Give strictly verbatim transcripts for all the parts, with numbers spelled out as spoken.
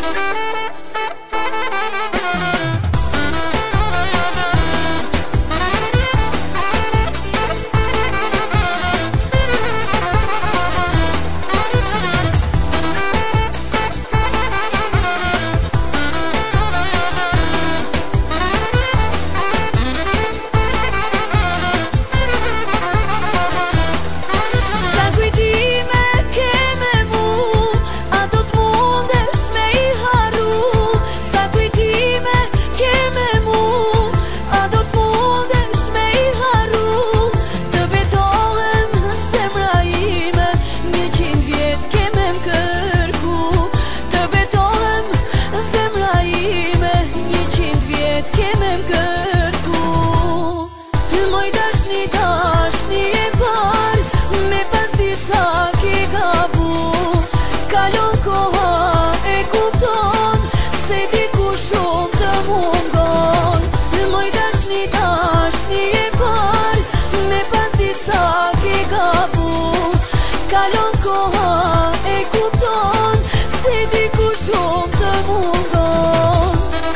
Kalon koha e kupton se dikush shumë të mungon.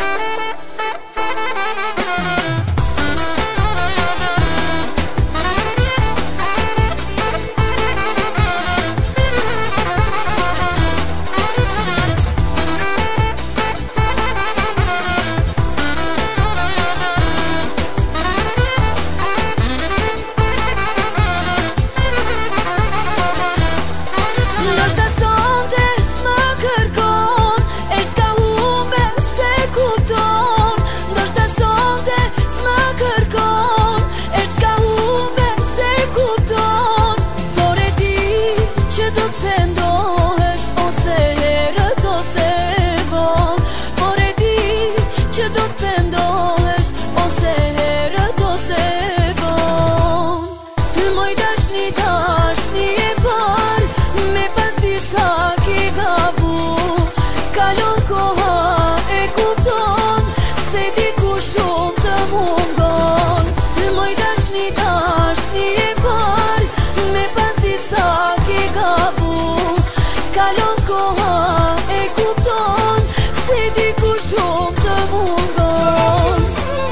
Kalon koha e kupton se dikush shumë të mungon. Moj dashni, dashni e par, me pas ditë sa ke gabu. Kalon koha e kupton se dikush shumë të mungon.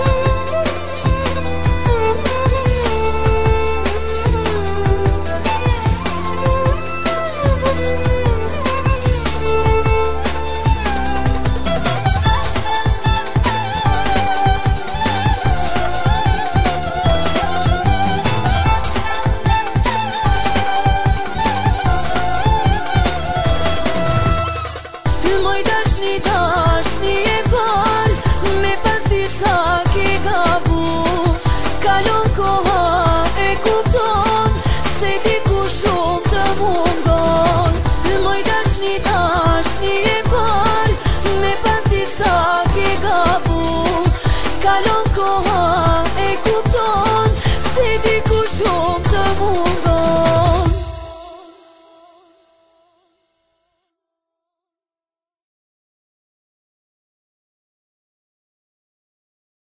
Moj dashni, dashni e par, me pas ditë sa ke gabu. Kalon koha e kupton se dikush shumë të mungon. Moj dashni, dashni e par, me pas ditë sa ke gabu. Kalon koha